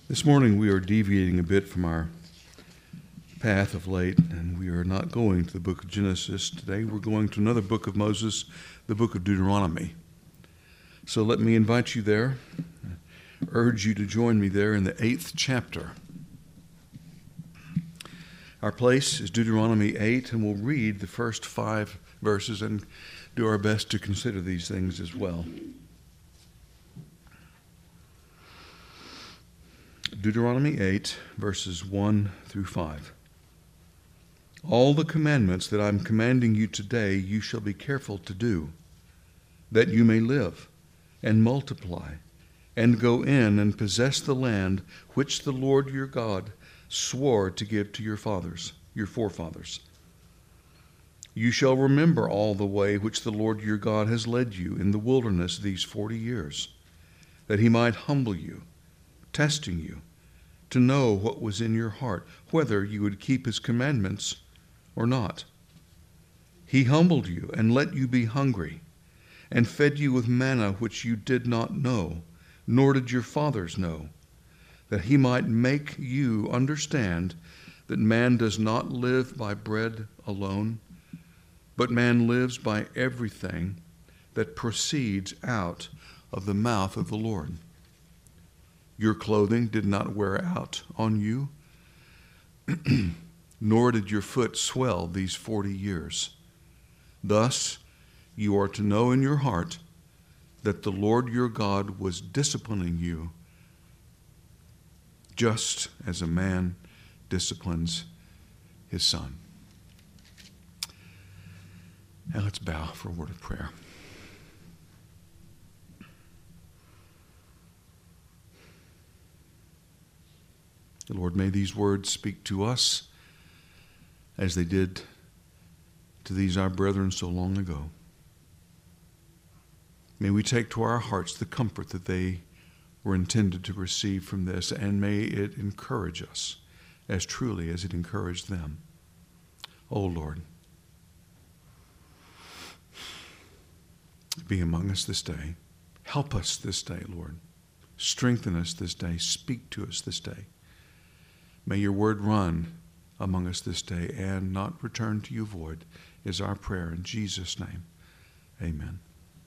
This morning we are deviating a bit from our path of late, and we are not going to the book of Genesis today. We're going to another book of Moses, the book of Deuteronomy. So let me invite you there, urge you to join me there in the 8th chapter. Our place is Deuteronomy 8, and we'll read the first 5 verses and do our best to consider these things as well. Deuteronomy 8, verses 1 through 5. All the commandments that I'm commanding you today you shall be careful to do, that you may live and multiply and go in and possess the land which the Lord your God swore to give to your forefathers. You shall remember all the way which the Lord your God has led you in the wilderness these 40 years, that he might humble you, testing you, to know what was in your heart, whether you would keep his commandments or not. He humbled you and let you be hungry, and fed you with manna which you did not know, nor did your fathers know, that he might make you understand that man does not live by bread alone, but man lives by everything that proceeds out of the mouth of the Lord. Your clothing did not wear out on you, nor did your foot swell these 40 years. Thus, you are to know in your heart that the Lord your God was disciplining you just as a man disciplines his son. Now let's bow for a word of prayer. Lord, may these words speak to us as they did to these our brethren so long ago. May we take to our hearts the comfort that they were intended to receive from this, and may it encourage us as truly as it encouraged them. O Lord, be among us this day. Help us this day, Lord. Strengthen us this day. Speak to us this day. May your word run among us this day and not return to you void, is our prayer in Jesus' name. Amen.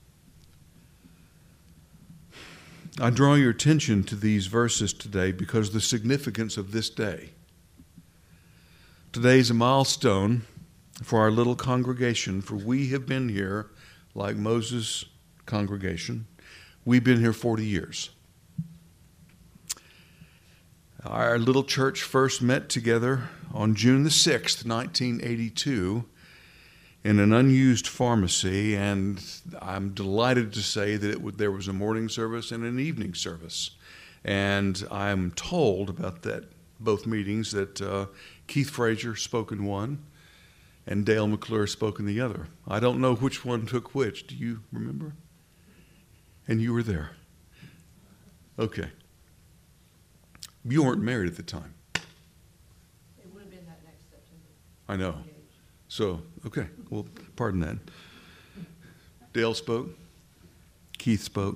I draw your attention to these verses today because of the significance of this day. Today is a milestone for our little congregation, for we have been here, like Moses' congregation, we've been here 40 years. Our little church first met together on June the 6th, 1982, in an unused pharmacy, and I'm delighted to say that there was a morning service and an evening service. And I'm told about both meetings that Keith Frazier spoke in one and Dale McClure spoke in the other. I don't know which one took which. Do you remember? And you were there. Okay. You weren't married at the time. It would have been that next September. I know. So, okay. Well, pardon that. Dale spoke. Keith spoke.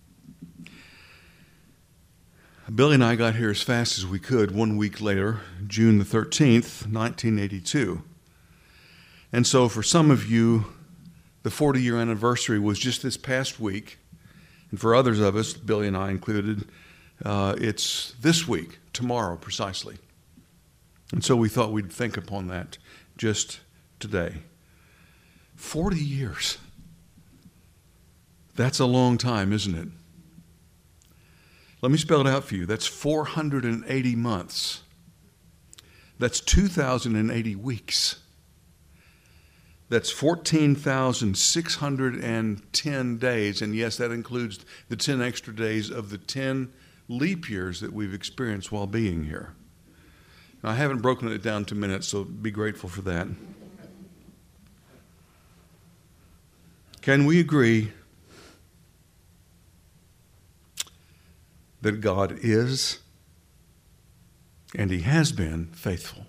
Billy and I got here as fast as we could 1 week later, June the 13th, 1982. And so for some of you, the 40-year anniversary was just this past week. And for others of us, Billy and I included, it's this week, tomorrow precisely. And so we thought we'd think upon that just today. 40 years. That's a long time, isn't it? Let me spell it out for you. That's 480 months. That's 2,080 weeks. That's 14,610 days. And yes, that includes the 10 extra days of the 10 leap years that we've experienced while being here. Now, I haven't broken it down to minutes, so be grateful for that. Can we agree that God is and he has been faithful?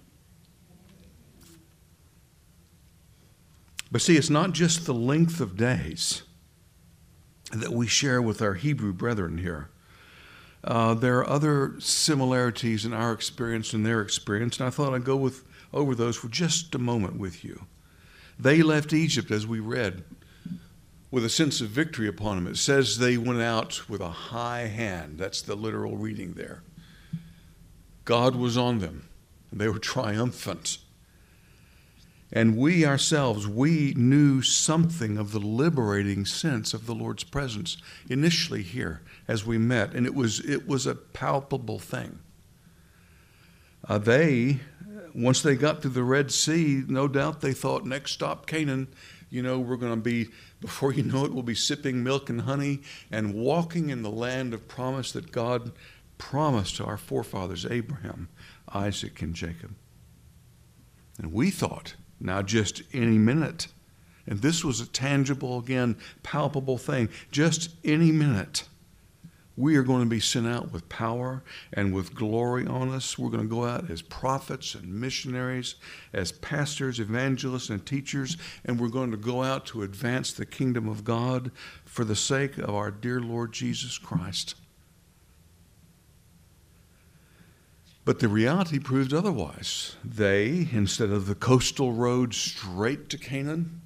But see, it's not just the length of days that we share with our Hebrew brethren here. There are other similarities in our experience and their experience, and I thought I'd go over those for just a moment with you. They left Egypt, as we read, with a sense of victory upon them. It says they went out with a high hand. That's the literal reading there. God was on them. They were triumphant. And we ourselves, we knew something of the liberating sense of the Lord's presence initially here as we met, and it was a palpable thing. Once they got to the Red Sea, no doubt they thought, next stop Canaan, we're going to be, before you know it, we'll be sipping milk and honey and walking in the land of promise that God promised to our forefathers, Abraham, Isaac, and Jacob. And we thought, now just any minute, and this was a tangible, again, palpable thing, just any minute, we are going to be sent out with power and with glory on us. We're going to go out as prophets and missionaries, as pastors, evangelists, and teachers, and we're going to go out to advance the kingdom of God for the sake of our dear Lord Jesus Christ. But the reality proved otherwise. They, instead of the coastal road straight to Canaan,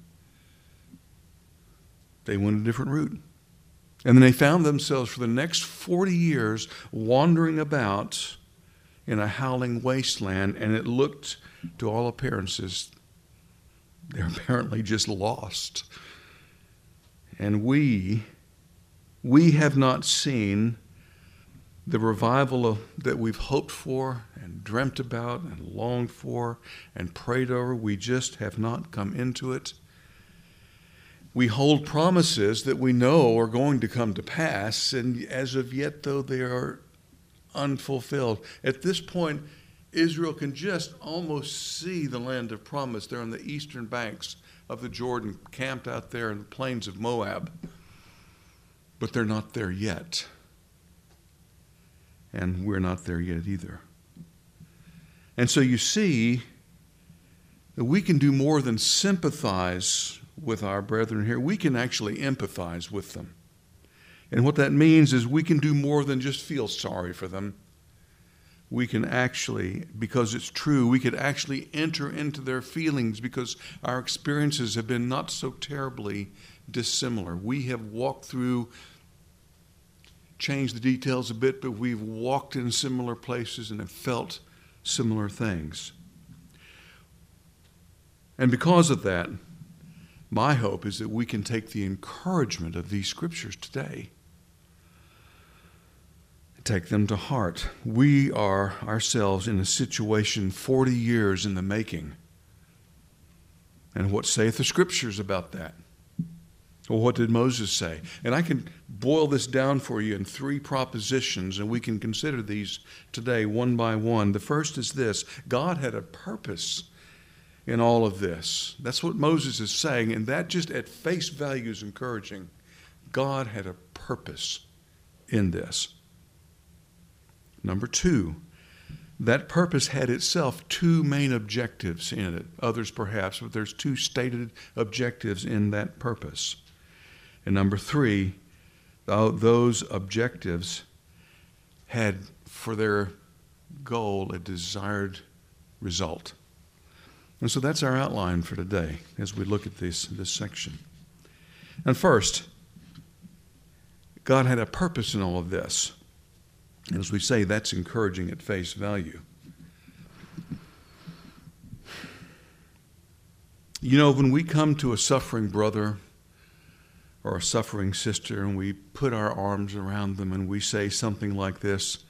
they went a different route. And then they found themselves for the next 40 years wandering about in a howling wasteland, and it looked, to all appearances, they're apparently just lost. And we have not seen the revival that we've hoped for and dreamt about and longed for and prayed over. We just have not come into it. We hold promises that we know are going to come to pass, and as of yet, though, they are unfulfilled. At this point, Israel can just almost see the land of promise. They're on the eastern banks of the Jordan, camped out there in the plains of Moab. But they're not there yet. And we're not there yet either. And so you see that we can do more than sympathize with our brethren here. We can actually empathize with them. And what that means is we can do more than just feel sorry for them. We can actually, because it's true, we could actually enter into their feelings because our experiences have been not so terribly dissimilar. We have walked through, changed the details a bit, but we've walked in similar places and have felt similar things. And because of that, my hope is that we can take the encouragement of these scriptures today, take them to heart. We are ourselves in a situation 40 years in the making. And what saith the scriptures about that? Well, what did Moses say? And I can boil this down for you in 3 propositions, and we can consider these today one by one. The first is this: God had a purpose in all of this. That's what Moses is saying, and that just at face value is encouraging. God had a purpose in this. Number 2, that purpose had itself 2 main objectives in it. Others perhaps, but there's 2 stated objectives in that purpose. And number 3, those objectives had for their goal a desired result. And so that's our outline for today as we look at this section. And first, God had a purpose in all of this. And as we say, that's encouraging at face value. When we come to a suffering brother or a suffering sister and we put our arms around them and we say something like this,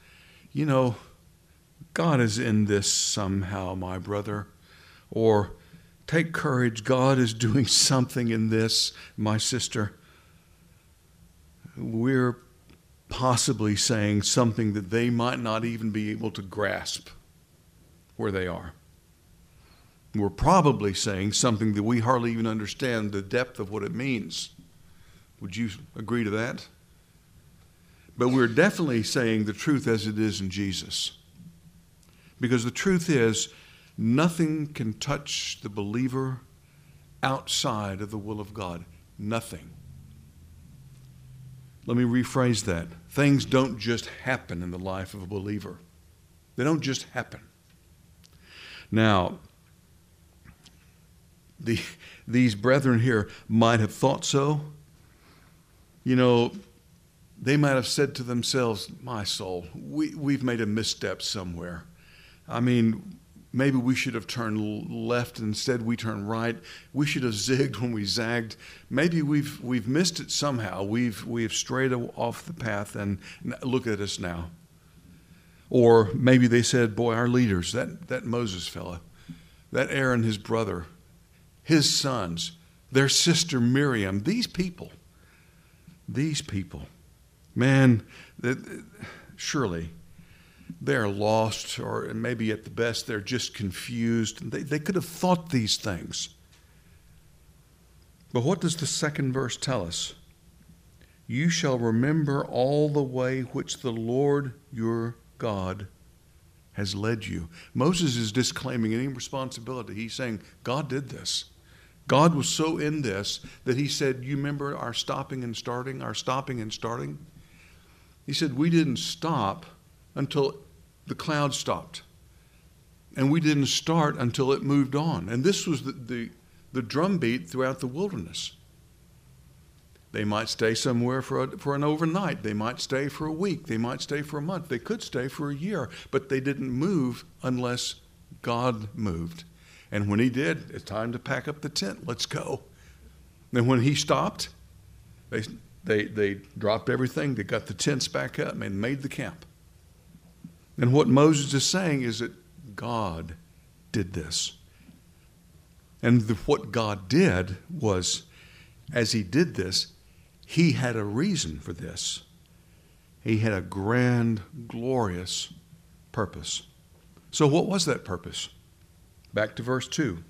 God is in this somehow, my brother. Or, take courage, God is doing something in this, my sister. We're possibly saying something that they might not even be able to grasp where they are. We're probably saying something that we hardly even understand the depth of what it means. Would you agree to that? But we're definitely saying the truth as it is in Jesus. Because the truth is, nothing can touch the believer outside of the will of God. Nothing. Let me rephrase that. Things don't just happen in the life of a believer. They don't just happen. Now, these brethren here might have thought so. You know, they might have said to themselves, my soul, we've made a misstep somewhere. I mean, maybe we should have turned left and instead we turned right. We should have zigged when we zagged. Maybe we've missed it somehow. We've strayed off the path, and look at us now. Or maybe they said, boy, our leaders, that Moses fella, that Aaron, his brother, his sons, their sister Miriam, these people, man, surely they're lost, or maybe at the best they're just confused. They could have thought these things. But what does the second verse tell us? You shall remember all the way which the Lord your God has led you. Moses is disclaiming any responsibility. He's saying, God did this. God was so in this that he said, you remember our stopping and starting? He said, we didn't stop until the cloud stopped. And we didn't start until it moved on. And this was the drumbeat throughout the wilderness. They might stay somewhere for an overnight. They might stay for a week. They might stay for a month. They could stay for a year. But they didn't move unless God moved. And when he did, it's time to pack up the tent. Let's go. And when he stopped, they dropped everything. They got the tents back up and made the camp. And what Moses is saying is that God did this. And what God did was, as he did this, he had a reason for this. He had a grand, glorious purpose. So what was that purpose? Back to verse 2.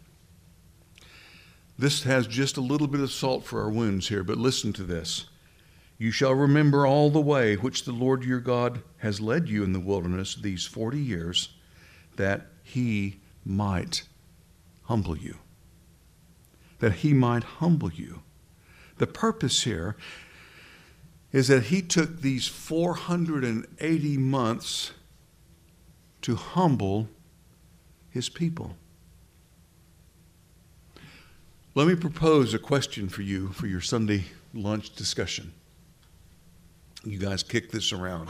This has just a little bit of salt for our wounds here, but listen to this. You shall remember all the way which the Lord your God has led you in the wilderness these 40 years, that he might humble you. That he might humble you. The purpose here is that he took these 480 months to humble his people. Let me propose a question for you for your Sunday lunch discussion. You guys kick this around.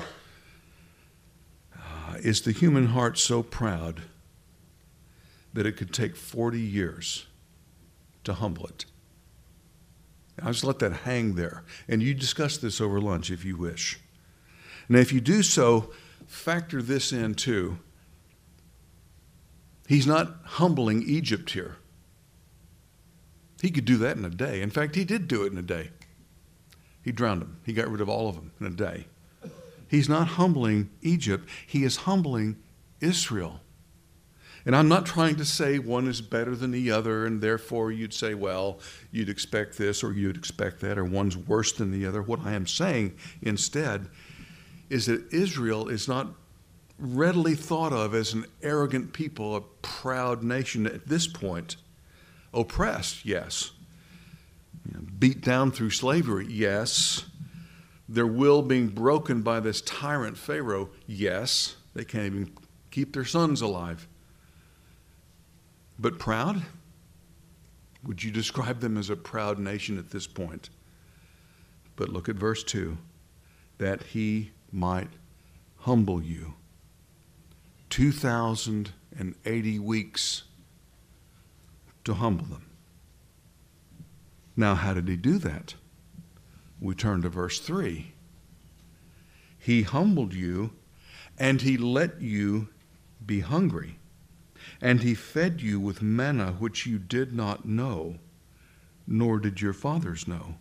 Is the human heart so proud that it could take 40 years to humble it? I'll just let that hang there. And you discuss this over lunch if you wish. And if you do so, factor this in too. He's not humbling Egypt here. He could do that in a day. In fact, he did do it in a day. He drowned them. He got rid of all of them in a day. He's not humbling Egypt. He is humbling Israel. And I'm not trying to say one is better than the other, and therefore you'd say, well, you'd expect this or you'd expect that, or one's worse than the other. What I am saying instead is that Israel is not readily thought of as an arrogant people, a proud nation at this point. Oppressed, yes. Beat down through slavery, yes. Their will being broken by this tyrant Pharaoh, yes. They can't even keep their sons alive. But proud? Would you describe them as a proud nation at this point? But look at verse 2. That he might humble you. 2,080 weeks to humble them. Now, how did he do that? We turn to verse 3. He humbled you, and he let you be hungry, and he fed you with manna which you did not know, nor did your fathers know.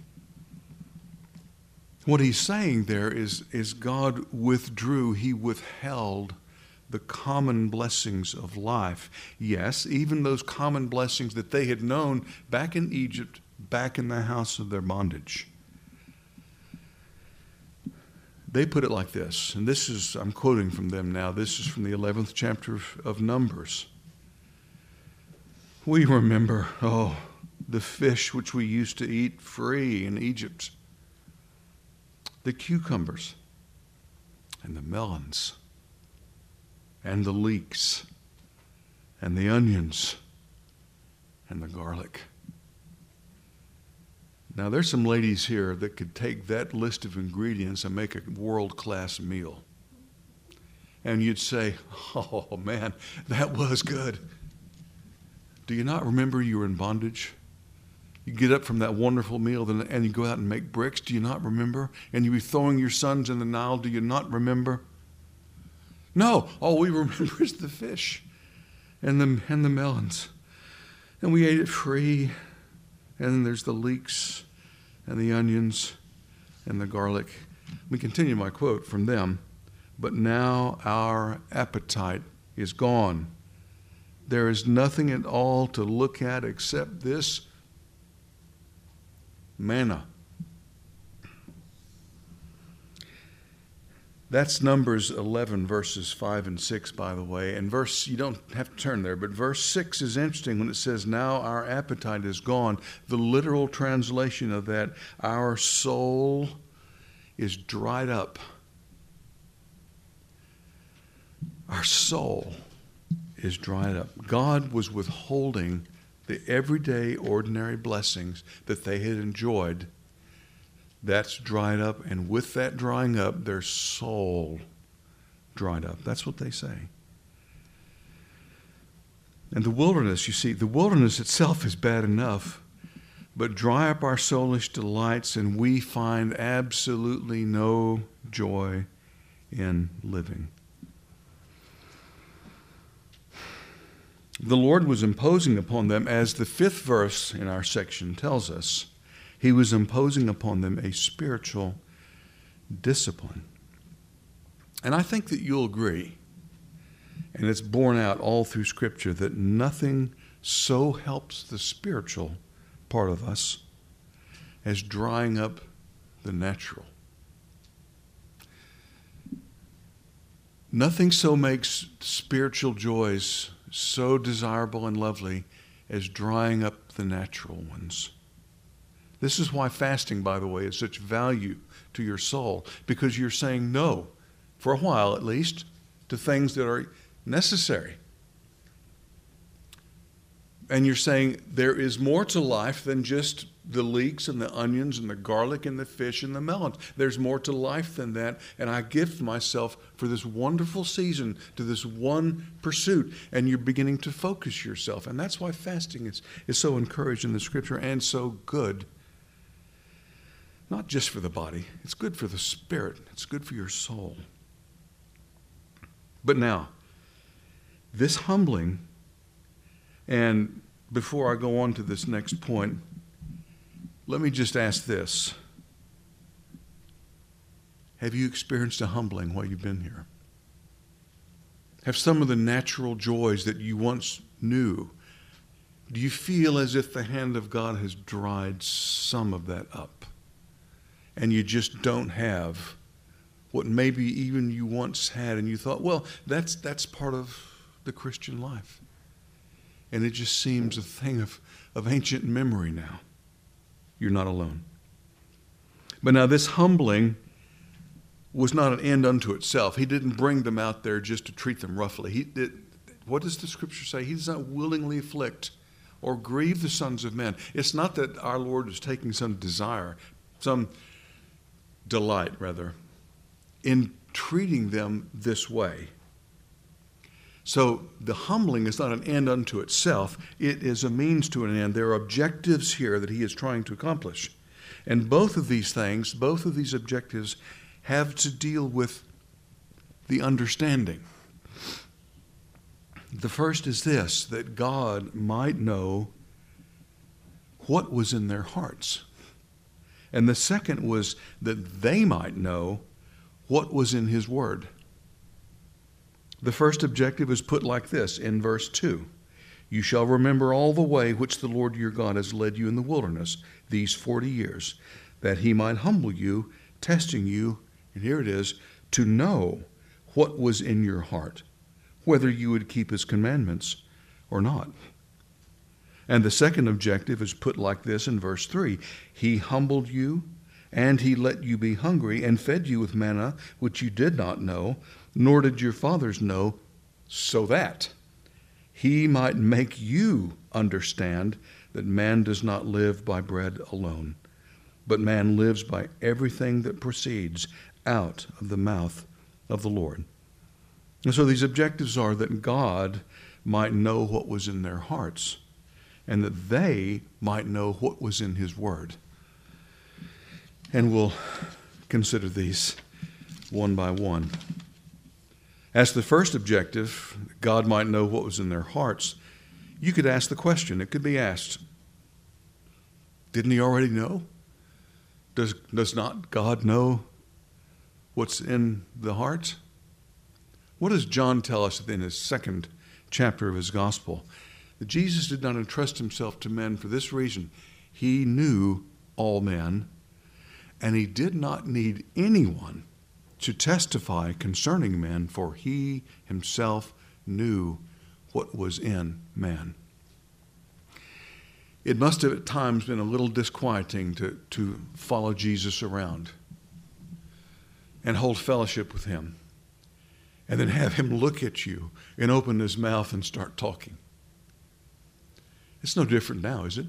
What he's saying there is God withdrew, he withheld the common blessings of life. Yes, even those common blessings that they had known back in Egypt, back in the house of their bondage. They put it like this, and this is, I'm quoting from them now, this is from the 11th chapter of Numbers. We remember, the fish which we used to eat free in Egypt. the cucumbers and the melons and the leeks and the onions and the garlic. Now, there's some ladies here that could take that list of ingredients and make a world-class meal. And you'd say, oh man, that was good. Do you not remember you were in bondage? You get up from that wonderful meal and you go out and make bricks. Do you not remember? And you be throwing your sons in the Nile. Do you not remember? No, all we remember is the fish and the melons. And we ate it free. And then there's the leeks and the onions and the garlic. We continue my quote from them. But now our appetite is gone. There is nothing at all to look at except this manna. That's Numbers 11, verses 5 and 6, by the way. And you don't have to turn there, but verse 6 is interesting when it says, now our appetite is gone. The literal translation of that, our soul is dried up. Our soul is dried up. God was withholding the everyday, ordinary blessings that they had enjoyed. That's dried up, and with that drying up, their soul dried up. That's what they say. And the wilderness, you see, the wilderness itself is bad enough, but dry up our soulish delights, and we find absolutely no joy in living. The Lord was imposing upon them, as the 5th verse in our section tells us, He was imposing upon them a spiritual discipline. And I think that you'll agree, and it's borne out all through Scripture, that nothing so helps the spiritual part of us as drying up the natural. Nothing so makes spiritual joys so desirable and lovely as drying up the natural ones. This is why fasting, by the way, is such value to your soul, because you're saying no, for a while at least, to things that are necessary. And you're saying there is more to life than just the leeks and the onions and the garlic and the fish and the melons. There's more to life than that. And I gift myself for this wonderful season to this one pursuit. And you're beginning to focus yourself. And that's why fasting is so encouraged in the Scripture and so good. Not just for the body. It's good for the spirit. It's good for your soul. But now, this humbling, and before I go on to this next point, let me just ask this. Have you experienced a humbling while you've been here? Have some of the natural joys that you once knew, do you feel as if the hand of God has dried some of that up? And you just don't have what maybe even you once had, and you thought, well, that's part of the Christian life. And it just seems a thing of ancient memory now. You're not alone. But now this humbling was not an end unto itself. He didn't bring them out there just to treat them roughly. What does the Scripture say? He does not willingly afflict or grieve the sons of men. It's not that our Lord is taking some desire, some delight, rather, in treating them this way. So the humbling is not an end unto itself. It is a means to an end. There are objectives here that he is trying to accomplish. And both of these things, both of these objectives have to deal with the understanding. The first is this, that God might know what was in their hearts. And the second was that they might know what was in his word. The first objective is put like this in verse 2. You shall remember all the way which the Lord your God has led you in the wilderness these 40 years, that he might humble you, testing you, and here it is, to know what was in your heart, whether you would keep his commandments or not. And the second objective is put like this in verse 3. He humbled you And he let you be hungry and fed you with manna, which you did not know, nor did your fathers know, so that he might make you understand that man does not live by bread alone, but man lives by everything that proceeds out of the mouth of the Lord. And so these objectives are that God might know what was in their hearts, and that they might know what was in his word. And we'll consider these one by one. As the first objective, God might know what was in their hearts, you could ask the question. It could be asked, didn't he already know? Does not God know what's in the heart? What does John tell us in his second chapter of his gospel? That Jesus did not entrust himself to men for this reason. He knew all men, and he did not need anyone to testify concerning men, for he himself knew what was in man. It must have at times been a little disquieting to follow Jesus around and hold fellowship with him, and then have him look at you and open his mouth and start talking. It's no different now, is it?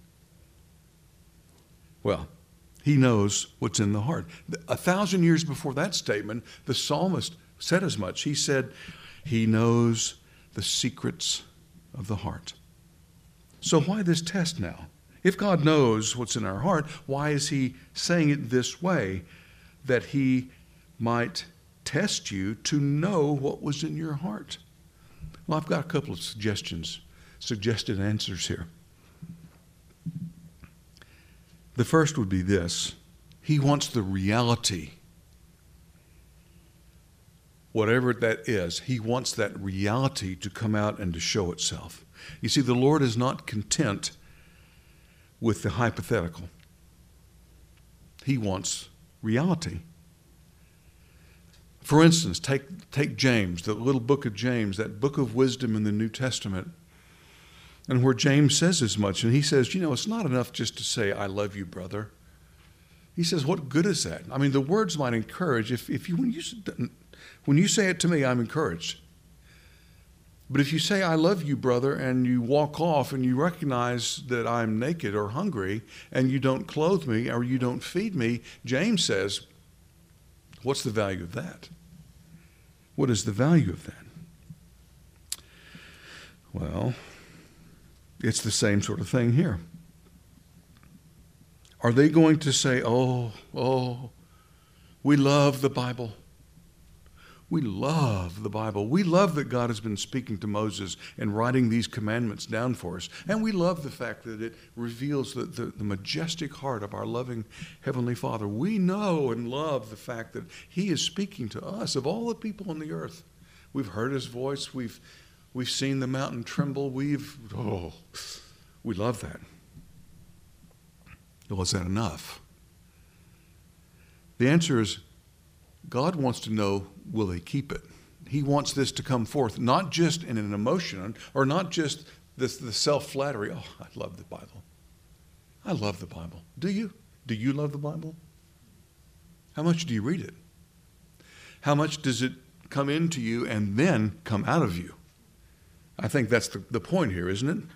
Well, he knows what's in the heart. 1,000 years before that statement, the psalmist said as much. He said, he knows the secrets of the heart. So why this test now? If God knows what's in our heart, why is he saying it this way? That he might test you to know what was in your heart. Well, I've got a couple of suggested answers here. The first would be this. He wants the reality. Whatever that is, he wants that reality to come out and to show itself. You see, the Lord is not content with the hypothetical. He wants reality. For instance, take James, the little book of James, that book of wisdom in the New Testament, and where James says as much, and he says, it's not enough just to say, I love you, brother. He says, what good is that? I mean, the words might encourage. When you say it to me, I'm encouraged. But if you say, I love you, brother, and you walk off and you recognize that I'm naked or hungry, and you don't clothe me or you don't feed me, James says, what's the value of that? What is the value of that? Well, it's the same sort of thing here. Are they going to say, oh, we love the Bible. We love the Bible. We love that God has been speaking to Moses and writing these commandments down for us. And we love the fact that it reveals the majestic heart of our loving Heavenly Father. We know and love the fact that he is speaking to us of all the people on the earth. We've heard his voice. We've seen the mountain tremble. We love that. Well, is that enough? The answer is God wants to know, will he keep it? He wants this to come forth, not just in an emotion or not just the self-flattery. Oh, I love the Bible. I love the Bible. Do you? Do you love the Bible? How much do you read it? How much does it come into you and then come out of you? I think that's the point here, isn't it?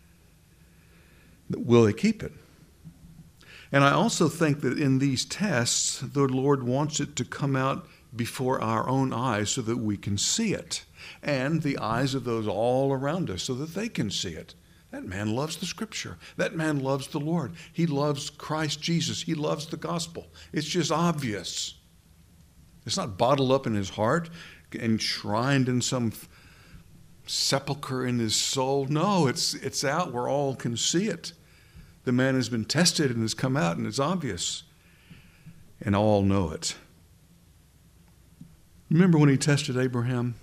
Will they keep it? And I also think that in these tests, the Lord wants it to come out before our own eyes so that we can see it, and the eyes of those all around us so that they can see it. That man loves the Scripture. That man loves the Lord. He loves Christ Jesus. He loves the gospel. It's just obvious. It's not bottled up in his heart, enshrined in some sepulcher in his soul. No, it's out where all can see it. The man has been tested and has come out, and it's obvious. And all know it. Remember when he tested Abraham?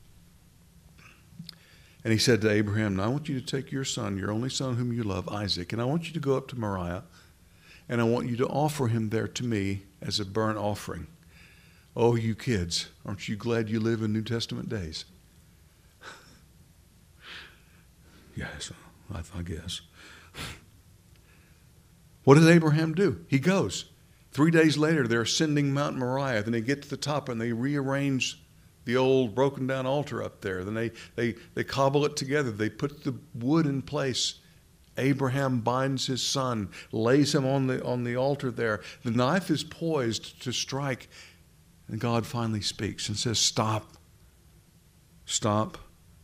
And he said to Abraham, now I want you to take your son, your only son whom you love, Isaac, and I want you to go up to Moriah, and I want you to offer him there to me as a burnt offering. Oh, you kids, aren't you glad you live in New Testament days? Yes, I guess. What does Abraham do? He goes. 3 days later, they're ascending Mount Moriah. Then they get to the top and they rearrange the old broken down altar up there. Then they cobble it together. They put the wood in place. Abraham binds his son, lays him on the altar there. The knife is poised to strike, and God finally speaks and says, "Stop. Stop.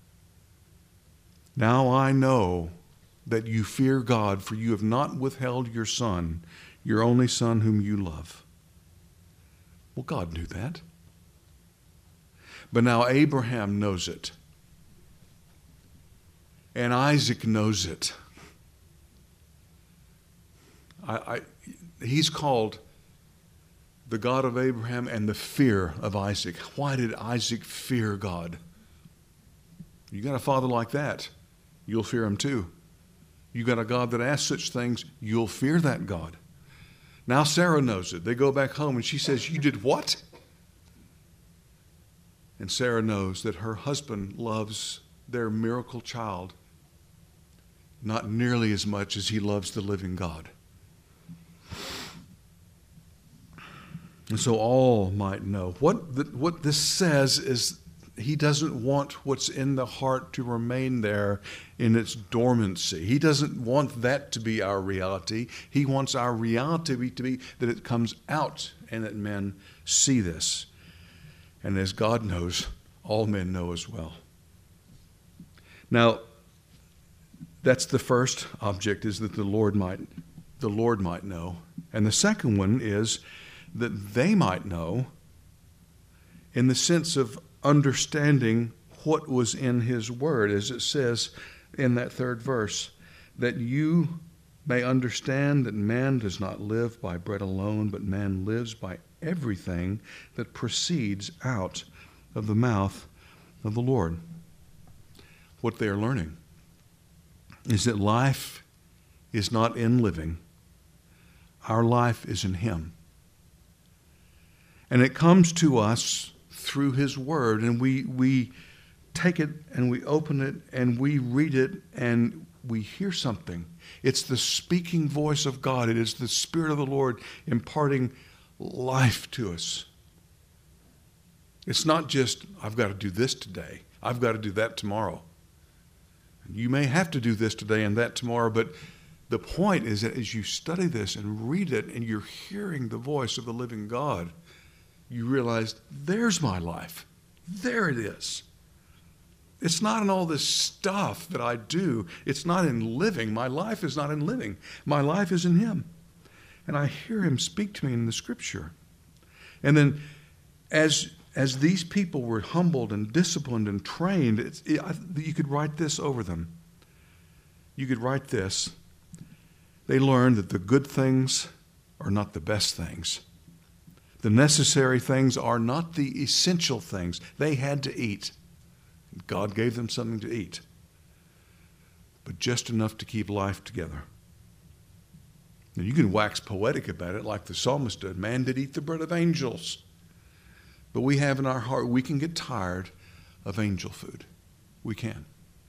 Now I know that you fear God, for you have not withheld your son, your only son whom you love." Well, God knew that. But now Abraham knows it. And Isaac knows it. He's called the God of Abraham and the fear of Isaac. Why did Isaac fear God? You got a father like that, you'll fear him too. You got a God that asks such things, you'll fear that God. Now Sarah knows it. They go back home and she says, "You did what?" And Sarah knows that her husband loves their miracle child not nearly as much as he loves the living God. And so all might know. What this says is he doesn't want what's in the heart to remain there in its dormancy. He doesn't want that to be our reality. He wants our reality to be that it comes out and that men see this. And as God knows, all men know as well. Now, that's the first object, is that the Lord might know. And the second one is that they might know, in the sense of understanding what was in his word, as it says in that third verse, that you may understand that man does not live by bread alone, but man lives by everything that proceeds out of the mouth of the Lord. What they are learning is that life is not in living. Our life is in him. And it comes to us through his word, and we take it and we open it and we read it and we hear something. It's the speaking voice of God. It is the Spirit of the Lord imparting life to us. It's not just, I've got to do this today. I've got to do that tomorrow. You may have to do this today and that tomorrow, but the point is that as you study this and read it and you're hearing the voice of the living God, you realize, there's my life. There it is. It's not in all this stuff that I do. It's not in living. My life is not in living. My life is in him. And I hear him speak to me in the scripture. And then as these people were humbled and disciplined and trained, you could write this over them. You could write this. They learned that the good things are not the best things. The necessary things are not the essential things. They had to eat. God gave them something to eat, but just enough to keep life together. Now, you can wax poetic about it like the psalmist did. Man did eat the bread of angels. But we have in our heart, we can get tired of angel food. We can.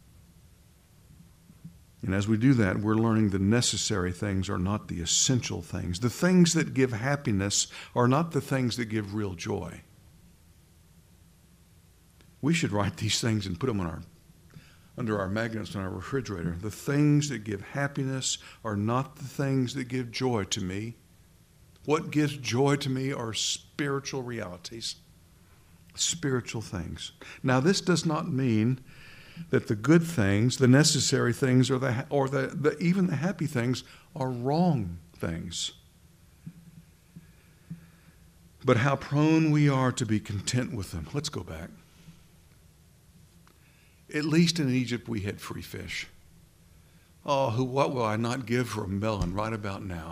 And as we do that, we're learning the necessary things are not the essential things. The things that give happiness are not the things that give real joy. We should write these things and put them under our magnets on our refrigerator. The things that give happiness are not the things that give joy to me. What gives joy to me are spiritual realities, spiritual things. Now, this does not mean that the good things, the necessary things, or even the happy things are wrong things. But how prone we are to be content with them. Let's go back. At least in Egypt we had free fish. Oh, what will I not give for a melon right about now?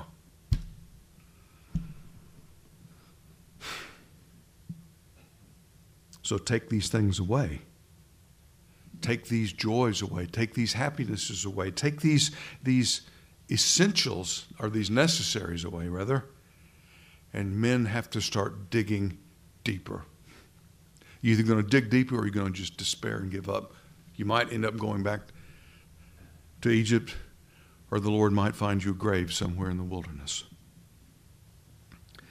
So take these things away. Take these joys away. Take these happinesses away. Take these essentials, or these necessaries away, rather. And men have to start digging deeper. You're either going to dig deeper or you're going to just despair and give up. You might end up going back to Egypt, or the Lord might find you a grave somewhere in the wilderness.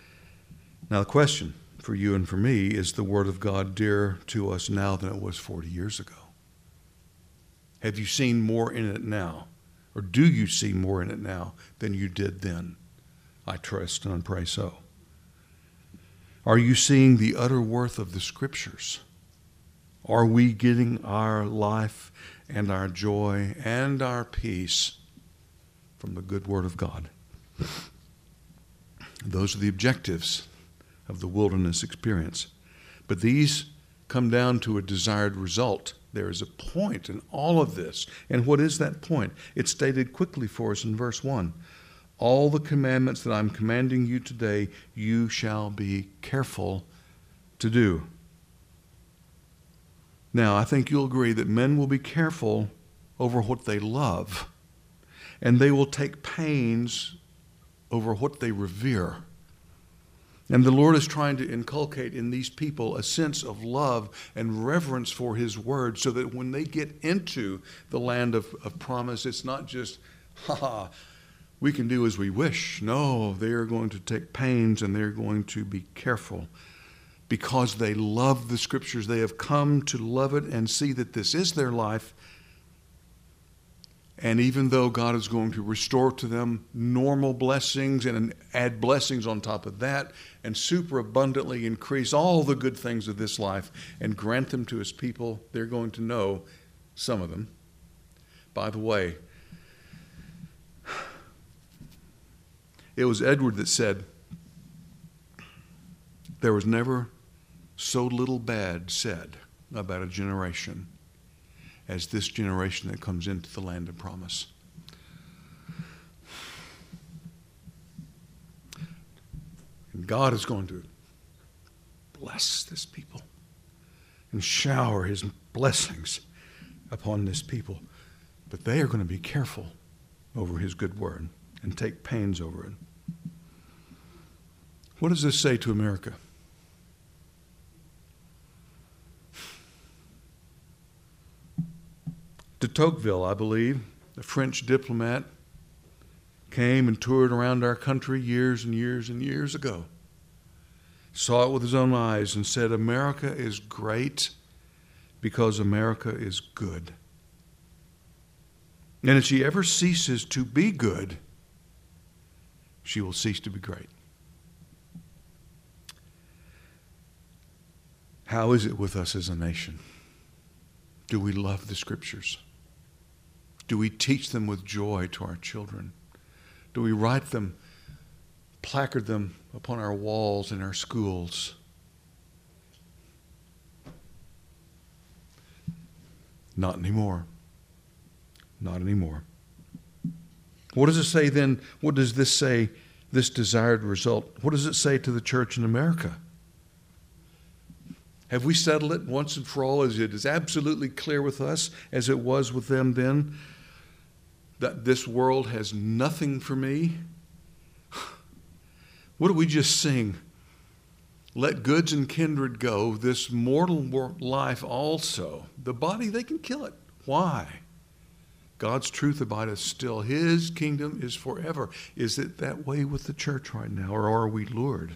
Now, the question for you and for me, is the Word of God dearer to us now than it was 40 years ago? Have you seen more in it now? Or do you see more in it now than you did then? I trust and pray so. Are you seeing the utter worth of the Scriptures? Are we getting our life and our joy and our peace from the good Word of God? Those are the objectives of the wilderness experience. But these come down to a desired result. There is a point in all of this. And what is that point? It's stated quickly for us in verse 1. All the commandments that I'm commanding you today, you shall be careful to do. Now, I think you'll agree that men will be careful over what they love, and they will take pains over what they revere. And the Lord is trying to inculcate in these people a sense of love and reverence for His Word, so that when they get into the land of promise, it's not just, we can do as we wish. No, they are going to take pains and they're going to be careful because they love the Scriptures. They have come to love it and see that this is their life. And even though God is going to restore to them normal blessings and add blessings on top of that and super abundantly increase all the good things of this life and grant them to His people, they're going to know, some of them. By the way, it was Edward that said, there was never so little bad said about a generation as this generation that comes into the land of promise. And God is going to bless this people and shower His blessings upon this people. But they are going to be careful over His good word and take pains over it. What does this say to America? De Tocqueville, I believe, a French diplomat, came and toured around our country years and years and years ago. Saw it with his own eyes and said, America is great because America is good. And if she ever ceases to be good, she will cease to be great. How is it with us as a nation? Do we love the Scriptures? Do we teach them with joy to our children? Do we write them, placard them upon our walls in our schools? Not anymore. Not anymore. What does it say then? What does this say, this desired result? What does it say to the church in America? Have we settled it once and for all, as it is absolutely clear with us as it was with them then, that this world has nothing for me? What do we just sing? Let goods and kindred go, this mortal life also. The body, they can kill it. Why? God's truth abideth still. His kingdom is forever. Is it that way with the church right now, or are we lured?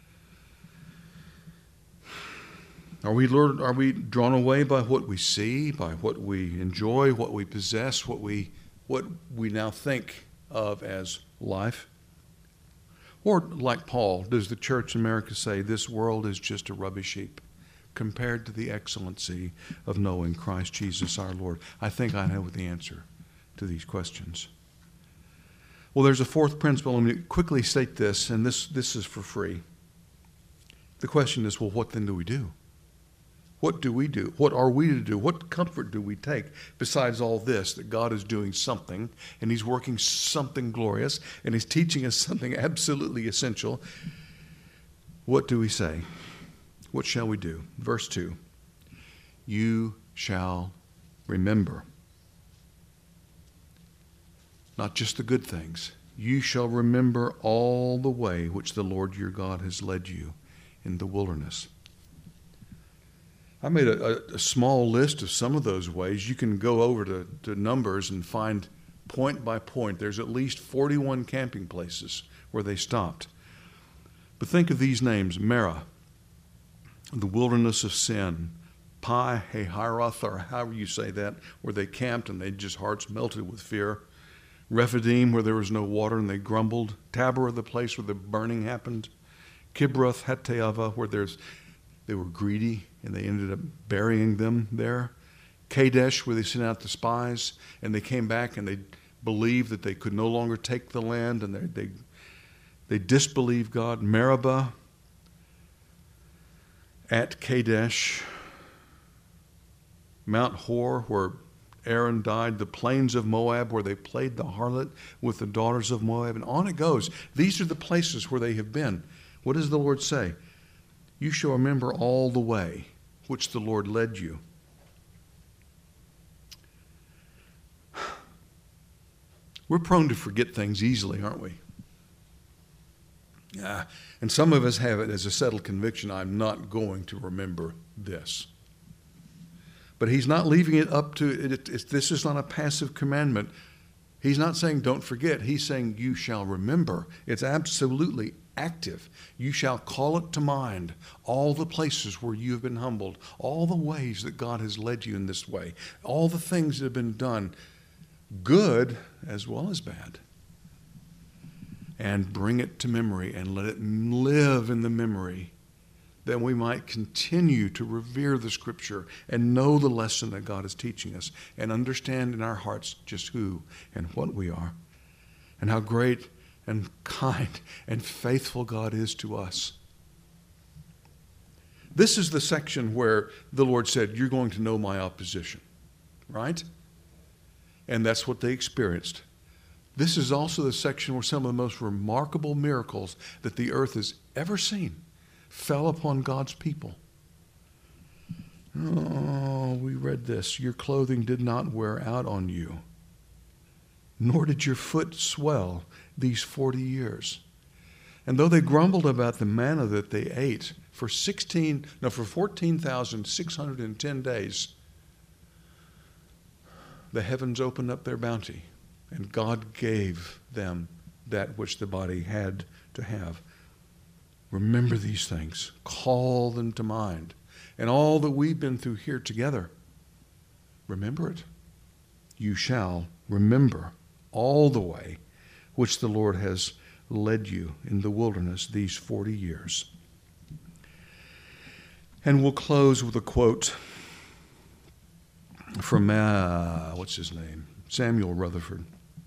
Are we lured? Are we drawn away by what we see, by what we enjoy, what we possess, what we now think of as life? Or, like Paul, does the church in America say this world is just a rubbish heap compared to the excellency of knowing Christ Jesus our Lord? I think I know the answer to these questions. Well, there's a fourth principle. Let me quickly state this, and this is for free. The question is, well, what then do we do? What do we do? What are we to do? What comfort do we take besides all this, that God is doing something and He's working something glorious and He's teaching us something absolutely essential? What do we say? What shall we do? Verse 2, you shall remember. Not just the good things. You shall remember all the way which the Lord your God has led you in the wilderness. I made a small list of some of those ways. You can go over to Numbers and find point by point. There's at least 41 camping places where they stopped. But think of these names: Merah, the wilderness of sin; Pi Hahiroth, or however you say that, where they camped and they just hearts melted with fear; Rephidim, where there was no water and they grumbled; Tabor, the place where the burning happened; Kibroth Hattaavah, where they were greedy and they ended up burying them there; Kadesh, where they sent out the spies and they came back and they believed that they could no longer take the land, and they disbelieved God; Meribah, at Kadesh; Mount Hor, where Aaron died; the plains of Moab, where they played the harlot with the daughters of Moab, and on it goes. These are the places where they have been. What does the Lord say? You shall remember all the way which the Lord led you. We're prone to forget things easily, aren't we? And some of us have it as a settled conviction: I'm not going to remember this. But he's not leaving it up to it. This is not a passive commandment. He's not saying don't forget. He's saying you shall remember. It's absolutely active. You shall call it to mind all the places where you have been humbled, all the ways that God has led you in this way, all the things that have been done, good as well as bad. And bring it to memory and let it live in the memory, that we might continue to revere the Scripture and know the lesson that God is teaching us, and understand in our hearts just who and what we are, and how great and kind and faithful God is to us. This is the section where the Lord said, you're going to know my opposition, right? And that's what they experienced. This is also the section where some of the most remarkable miracles that the earth has ever seen fell upon God's people. Oh, we read this. Your clothing did not wear out on you, nor did your foot swell these 40 years. And though they grumbled about the manna that they ate for 14,610 days, the heavens opened up their bounty, and God gave them that which the body had to have. Remember these things. Call them to mind. And all that we've been through here together, remember it. You shall remember all the way which the Lord has led you in the wilderness these 40 years. And we'll close with a quote from, what's his name? Samuel Rutherford.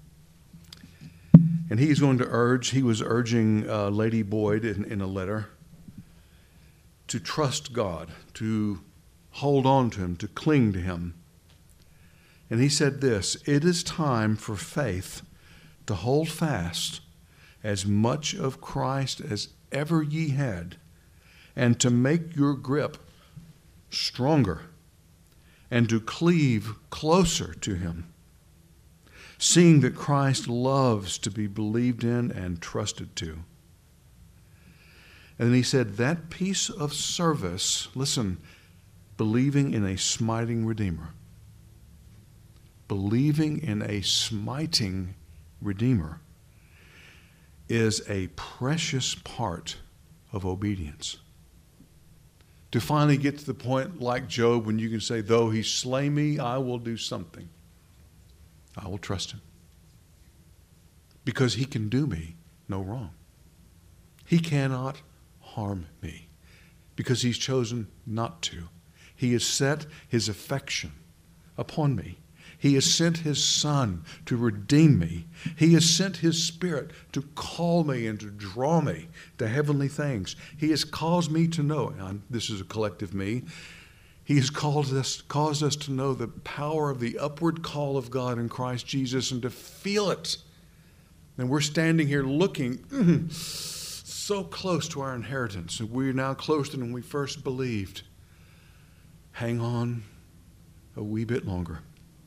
And he was urging Lady Boyd in a letter to trust God, to hold on to him, to cling to him. And he said this: it is time for faith to hold fast as much of Christ as ever ye had, and to make your grip stronger, and to cleave closer to him, seeing that Christ loves to be believed in and trusted to. And then he said, that piece of service, listen, believing in a smiting Redeemer. Believing in a smiting Redeemer is a precious part of obedience. To finally get to the point like Job when you can say, though he slay me, I will do something. I will trust him. Because he can do me no wrong. He cannot harm me because he's chosen not to. He has set his affection upon me. He has sent his Son to redeem me. He has sent his Spirit to call me and to draw me to heavenly things. He has caused me to know, and this is a collective me, he has caused us to know the power of the upward call of God in Christ Jesus and to feel it. And we're standing here looking so close to our inheritance, and we're now closer than when we first believed. Hang on a wee bit longer.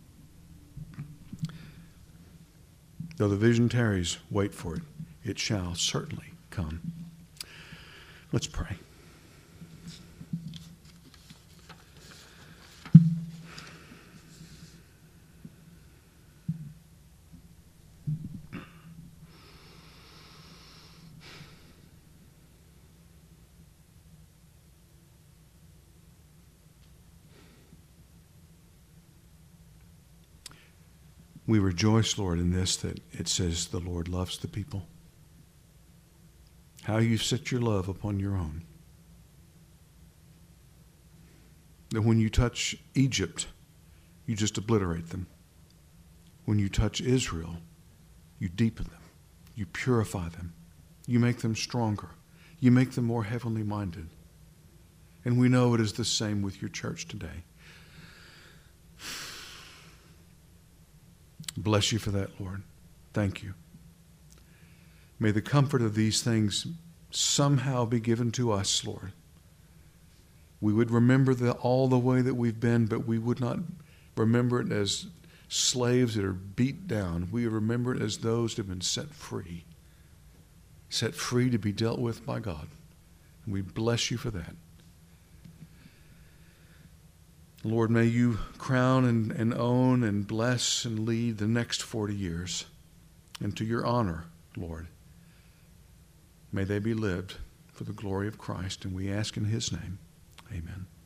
Though the vision tarries, wait for it. It shall certainly come. Let's pray. We rejoice, Lord, in this, that it says the Lord loves the people. How you've set your love upon your own. That when you touch Egypt, you just obliterate them. When you touch Israel, you deepen them. You purify them. You make them stronger. You make them more heavenly minded. And we know it is the same with your church today. Bless you for that, Lord. Thank you. May the comfort of these things somehow be given to us, Lord. We would remember all the way that we've been, but we would not remember it as slaves that are beat down. We remember it as those that have been set free to be dealt with by God. And we bless you for that. Lord, may you crown and own and bless and lead the next 40 years. And to your honor, Lord, may they be lived for the glory of Christ. And we ask in his name, amen.